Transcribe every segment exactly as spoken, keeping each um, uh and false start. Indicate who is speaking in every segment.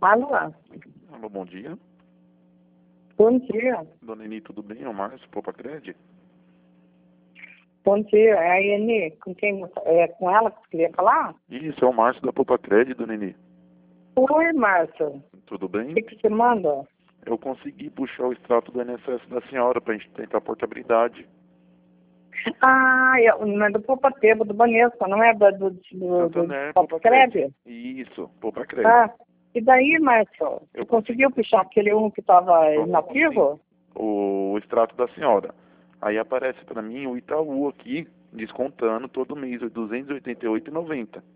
Speaker 1: Alô?
Speaker 2: Alô, bom dia.
Speaker 1: Bom dia.
Speaker 2: Dona Eni, tudo bem? É o Márcio, Poupa Cred?
Speaker 1: Bom dia. É a Iene. Com quem você... É com ela que você queria falar?
Speaker 2: Isso, é o Márcio da Poupa Cred, Dona Eni.
Speaker 1: Oi, Márcio.
Speaker 2: Tudo
Speaker 1: O
Speaker 2: bem?
Speaker 1: que, que você manda?
Speaker 2: Eu consegui puxar o extrato do I N S S da senhora pra gente tentar a portabilidade.
Speaker 1: Ah, é, não é do Poupa Tempo, do Banespa, não é do, do, do, do
Speaker 2: Santander,
Speaker 1: Poupa
Speaker 2: Poupa Cred.
Speaker 1: Cred?
Speaker 2: Isso, Poupa Cred.
Speaker 1: Ah, e daí, Márcio? Você
Speaker 2: Eu
Speaker 1: conseguiu puxar aquele um que estava inativo?
Speaker 2: O extrato da senhora. Aí aparece pra mim o Itaú aqui, descontando todo mês duzentos e oitenta e oito reais e noventa centavos.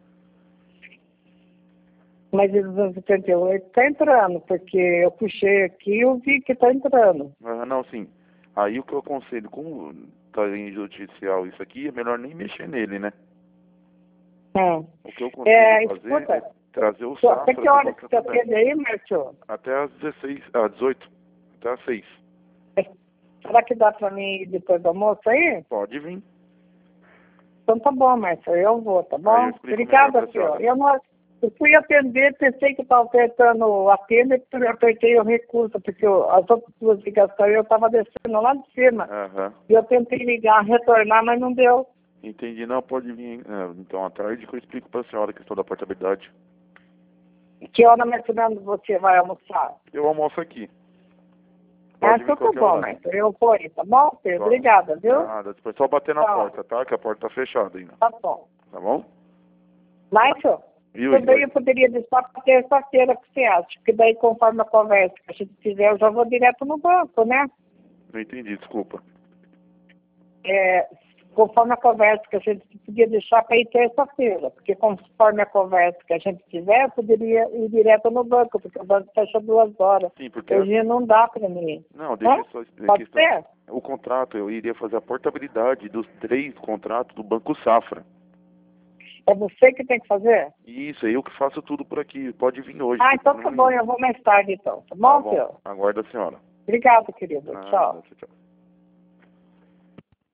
Speaker 1: Mas o duzentos e oitenta e oito está entrando, porque eu puxei aqui e eu vi que está entrando.
Speaker 2: Ah, não, sim. Aí o que eu aconselho, como tá em judicial isso aqui, é melhor nem mexer nele, né?
Speaker 1: Hum.
Speaker 2: O que eu consigo
Speaker 1: É,
Speaker 2: fazer
Speaker 1: escuta,
Speaker 2: é trazer o
Speaker 1: só-
Speaker 2: safra
Speaker 1: até que
Speaker 2: do
Speaker 1: horas
Speaker 2: Banco
Speaker 1: que você
Speaker 2: Santander.
Speaker 1: atende aí, Márcio?
Speaker 2: Até às dezesseis, às dezoito, até às seis.
Speaker 1: Será que dá para mim ir depois do almoço aí?
Speaker 2: Pode vir.
Speaker 1: Então tá bom, Márcio, eu vou, tá
Speaker 2: Aí eu
Speaker 1: bom?
Speaker 2: explico melhor
Speaker 1: Obrigada,
Speaker 2: pra
Speaker 1: senhor.
Speaker 2: senhora.
Speaker 1: Eu, não, eu fui atender, pensei que estava apertando o atendo e eu apertei o recurso, porque eu, as outras duas ligações eu estava descendo lá de cima.
Speaker 2: Aham.
Speaker 1: E eu tentei ligar, retornar, mas não deu.
Speaker 2: Entendi. Não, pode vir. É, então, à tarde que eu explico pra senhora a questão da portabilidade.
Speaker 1: Que hora mais ou menos você vai almoçar?
Speaker 2: Eu almoço aqui.
Speaker 1: Ah,
Speaker 2: Pode vir
Speaker 1: então tá
Speaker 2: qualquer
Speaker 1: bom,
Speaker 2: horário.
Speaker 1: Márcio, eu vou aí, tá bom, filho?
Speaker 2: Só-
Speaker 1: Obrigada, viu?
Speaker 2: Nada. Depois só bater na
Speaker 1: Tchau.
Speaker 2: porta, tá? Que a porta tá fechada ainda.
Speaker 1: Tá bom.
Speaker 2: Tá bom?
Speaker 1: Márcio,
Speaker 2: Viu,
Speaker 1: também
Speaker 2: Oi?
Speaker 1: eu poderia deixar para terça-feira, o que você acha? Porque daí, conforme a conversa que a gente fizer, eu já vou direto no banco, né?
Speaker 2: Não entendi, desculpa.
Speaker 1: É, conforme a conversa que a gente podia deixar para ir terça-feira, porque conforme a conversa que a gente tiver, eu poderia ir direto no banco, porque o banco fecha duas horas.
Speaker 2: Sim, porque...
Speaker 1: Hoje não dá para mim.
Speaker 2: Não, deixa
Speaker 1: Hã?
Speaker 2: eu só explicar a
Speaker 1: Pode
Speaker 2: questão.
Speaker 1: ser?
Speaker 2: O contrato, eu iria fazer a portabilidade dos três contratos do Banco Safra.
Speaker 1: É você que tem que fazer?
Speaker 2: Isso, eu que faço tudo por aqui. Pode vir hoje.
Speaker 1: Ah,
Speaker 2: sem
Speaker 1: então tá
Speaker 2: problema
Speaker 1: bom,
Speaker 2: nenhum.
Speaker 1: eu vou mais tarde então. Tá
Speaker 2: Tá
Speaker 1: bom,
Speaker 2: bom.
Speaker 1: filho?
Speaker 2: Aguarda a senhora.
Speaker 1: Obrigado, querido.
Speaker 2: Nada,
Speaker 1: Tchau.
Speaker 2: tchau, tchau.